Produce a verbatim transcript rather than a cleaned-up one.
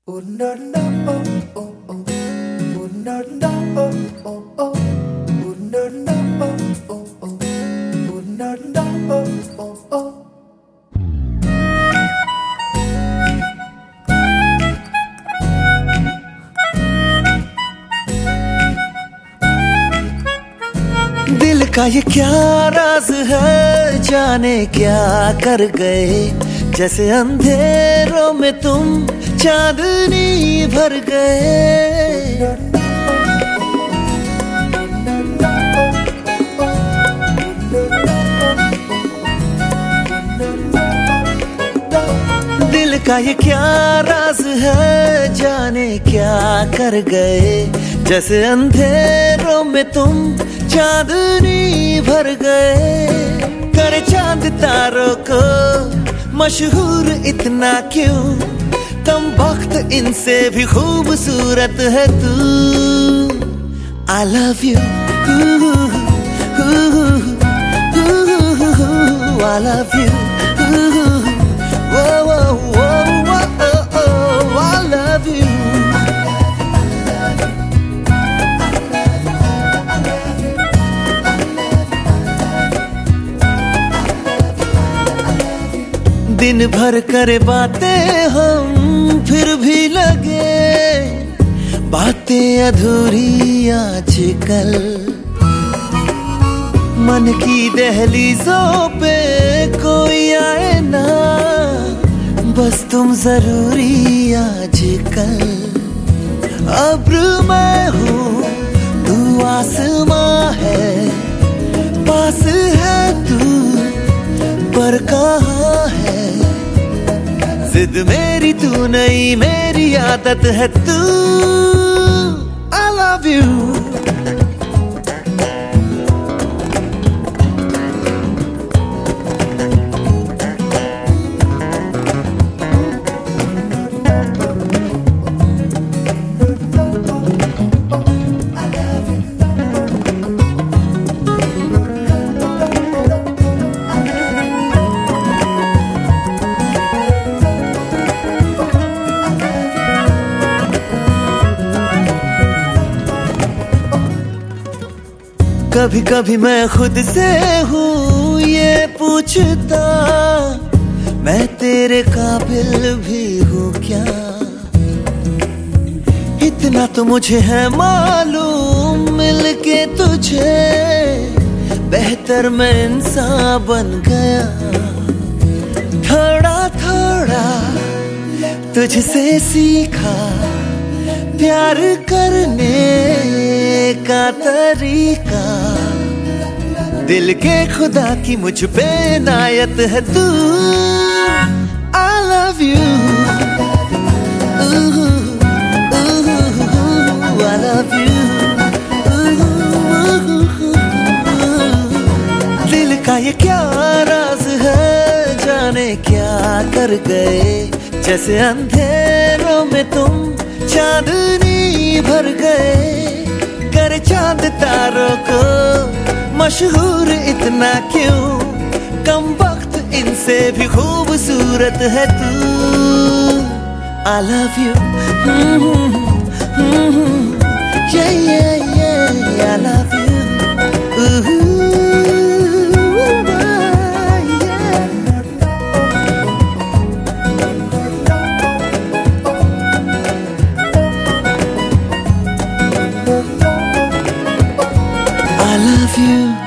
Oh no no oh oh oh oh no no oh oh oh oh no no oh oh oh oh no no oh oh oh दिल का ये क्या राज है, जाने क्या कर गए। जैसे अंधेरों में तुम चांदनी भर गए। दिल का ये क्या राज है, जाने क्या कर गए। जैसे अंधेरों में तुम चांदनी भर गए। करे चांद तारों को मशहूर इतना क्यों, कम वक्त इनसे भी खूबसूरत है तू। I love you, I love you, whoa, whoa, whoa, oh, oh, I love you. दिन भर करे बातें हम, फिर भी लगे बातें अधूरी आजकल। मन की दहलीजों पे कोई आए ना, बस तुम जरूरी आजकल। अब्र मैं हूँ तू आसमां है, पास है तू पर कहाँ है। जिद मेरी तू नहीं, मेरी आदत है तू। I love you. कभी कभी मैं खुद से हूँ ये पूछता, मैं तेरे काबिल भी हूँ क्या। इतना तो मुझे है मालूम, मिलके तुझे बेहतर मैं इंसान बन गया। थोड़ा थोड़ा तुझसे सीखा प्यार करने का तरीका। दिल के खुदा की मुझ पे इनायत है तू। I love you, ooh, ooh, I love you, ooh, दिल का ये क्या राज है, जाने क्या कर गए। जैसे अंधेरों में तुम चांदनी भर गए। कर चांद तारों को मशहूर इतना क्यों, कम वक्त इनसे भी खूबसूरत है तू। I love you, mm-hmm, mm-hmm, yeah, yeah, yeah, I love you, ooh, I love you.